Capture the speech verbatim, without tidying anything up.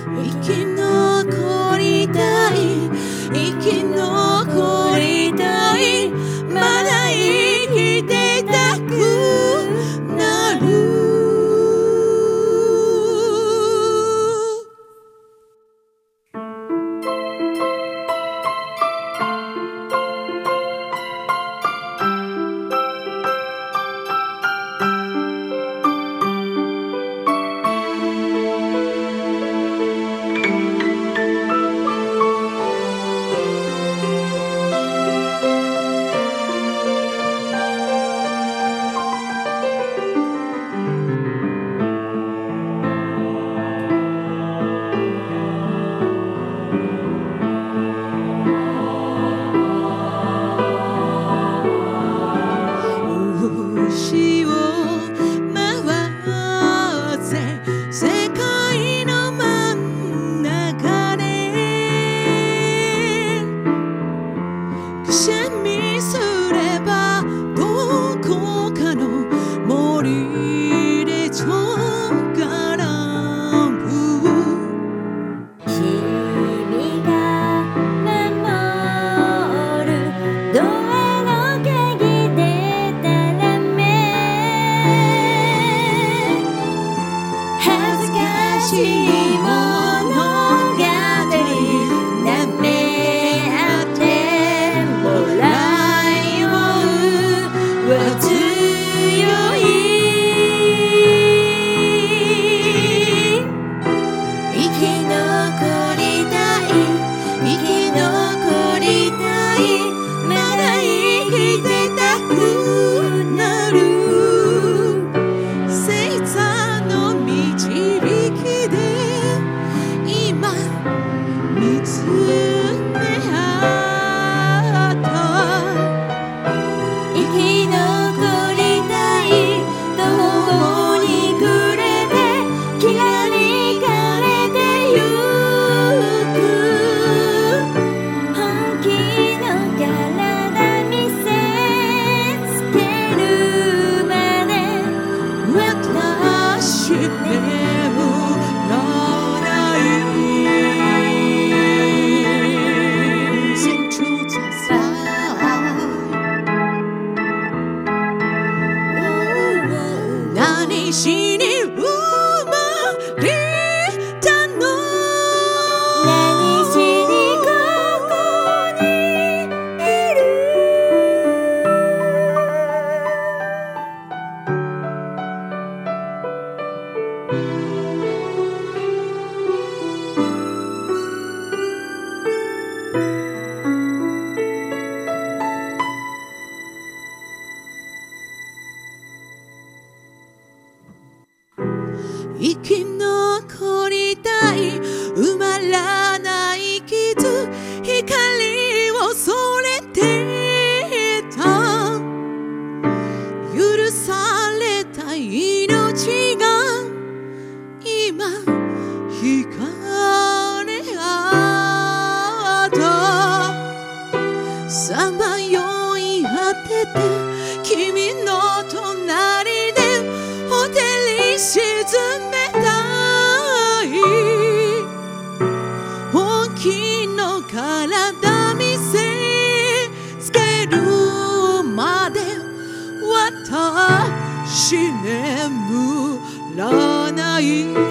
生き残りたい生き残りたいまだ生きてたくなる星を回せ世界の真ん中でくしゃみすればどこかの森でちょからぶ君が守るドアの鍵でたらめ恥ずかしい物語なめ合ってもらいをは強い生き残りたい生き残りたいまだ生きてたくなる星座の導きで今見つめ合った生き残りたい共に暮れてきらりかれてゆく本気の体見せつけるまで私眠らないSing to the side 何しに生まれたの何しにここにいる生き残りたい埋まらない傷光を恐れてた許された命が今惹かれ合ったさまよい果てて君の隣でホテルに沈めたい本気の体見せつけるまで私眠らない